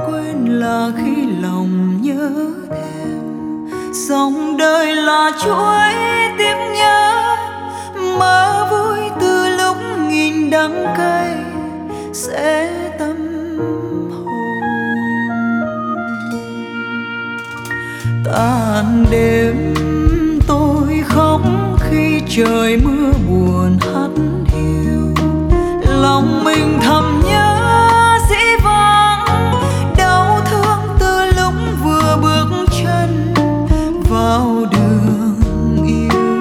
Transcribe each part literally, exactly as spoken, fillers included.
quên là khi lòng nhớ thêm. Dòng đời là chuỗi tiếp nhớ, mơ vui từ lúc nghìn đắng cay sẽ tâm hồn. Tàn đêm tôi khóc khi trời mưa buồn hắt hiu, lòng mình thầm nhớ dĩ vãng, đau thương từ lúc vừa bước chân vào đường yêu.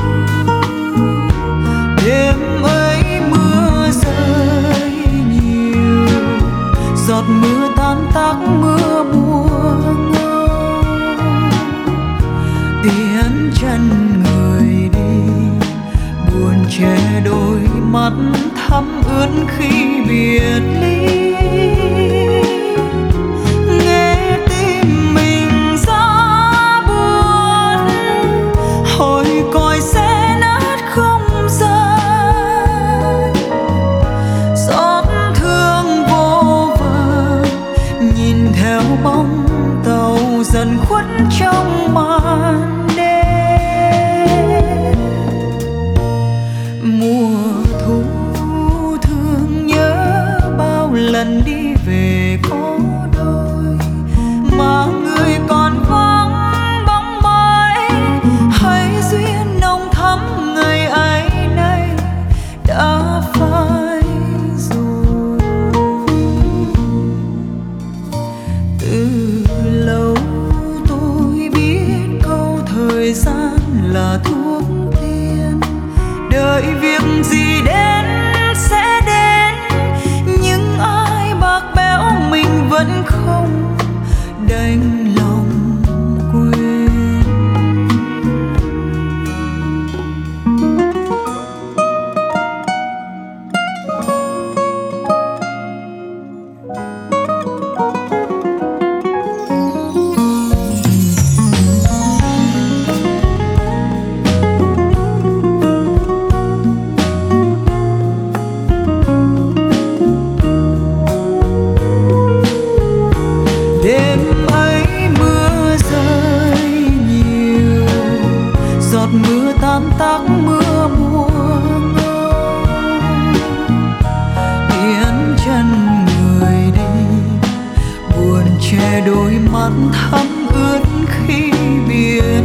Đêm ấy mưa rơi nhiều, giọt mưa tan tác mưa mùa ngâu, tiến chân người đi buồn che đôi mắt thắm ướt khi biệt ly. Nghe tim mình giá buồn, hồi còi sẽ nát không gian. Xót thương vô vàn, nhìn theo bóng tàu dần khuất trong màn đêm. Mùa thu thương nhớ bao lần đi về có đôi, mà người còn vắng bóng mai. Hay duyên nồng thắm người ấy nay đã phai rồi. Từ lâu tôi biết câu thời gian là thuốc tiên, đợi việc gì đến sẽ đến, nhưng ai bạc bẽo mình vẫn không đành lòng quên. Đêm ấy mưa rơi nhiều, giọt mưa tan tác mưa mùa ngâu, tiến chân người đi buồn che đôi mắt thắm ướt khi biệt